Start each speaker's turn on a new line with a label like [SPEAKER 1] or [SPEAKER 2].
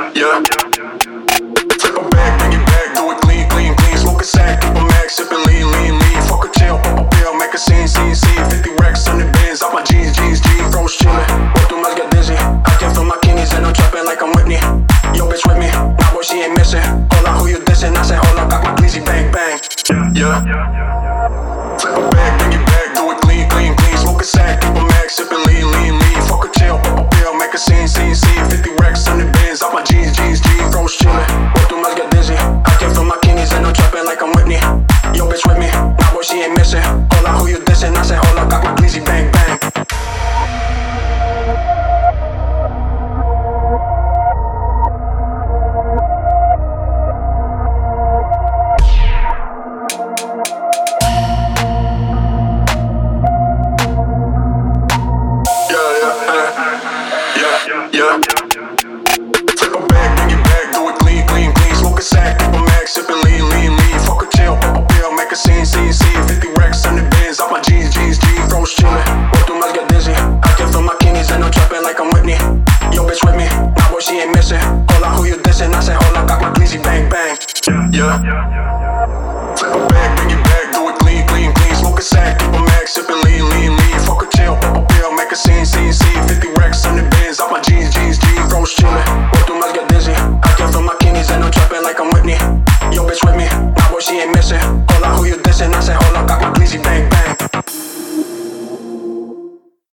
[SPEAKER 1] yeah. Flip a bag, bring it back, do it clean, clean, clean. Smoke a sack, keep a max, sippin' lean, lean, lean. Fuck a chill, pop a pill, make a scene, scene, scene. 50 racks on the bins, off my jeans, jeans, jeans. Bros chillin', walk through my get dizzy. I can feel my kidneys and I'm trappin' like I'm Whitney. Yo, bitch with me, nah boy, she ain't missin'. Hold on, who you dissin'? I say, hold on, got my glizzy, bang, bang. Yeah. Flip a bag, bring it back, do it clean, clean, clean. Smoke a sack, keep a max, sippin' lean, lean, lean. Fuck a chill, pop a pill, make a scene, scene, scene. 50 racks on the bins, off my jeans, jeans, jeans. Bros chillin', walk through my get dizzy. I can feel my kidneys and I'm trappin' like I'm Whitney. Yo, bitch with me, nah boy, she ain't missin'. Hold on, who you dissin'? I say, hold on, got my glizzy, bang, bang. Yeah. Flip a bag, bring it back, do it clean, clean, clean. Smoke a sack, keep a max, sippin' lean, lean, lean. Fuck a chill, pop a pill, make a scene, scene, scene. 50 racks on the bins, off my jeans, jeans, jeans. Bros chillin', walk through my get dizzy. I can feel my kidneys and I'm trappin' like I'm Whitney. Yo, bitch with me, nah boy, she ain't missin'. Hold on, who you dissin'? I say, hold on, got my glizzy, bang, bang. Yeah. Flip a bag, bring it back, do it clean, clean, clean. Smoke a sack, keep a max, sippin' lean, lean, lean. Fuck a chill, pop a pill, make a scene, scene, scene. 50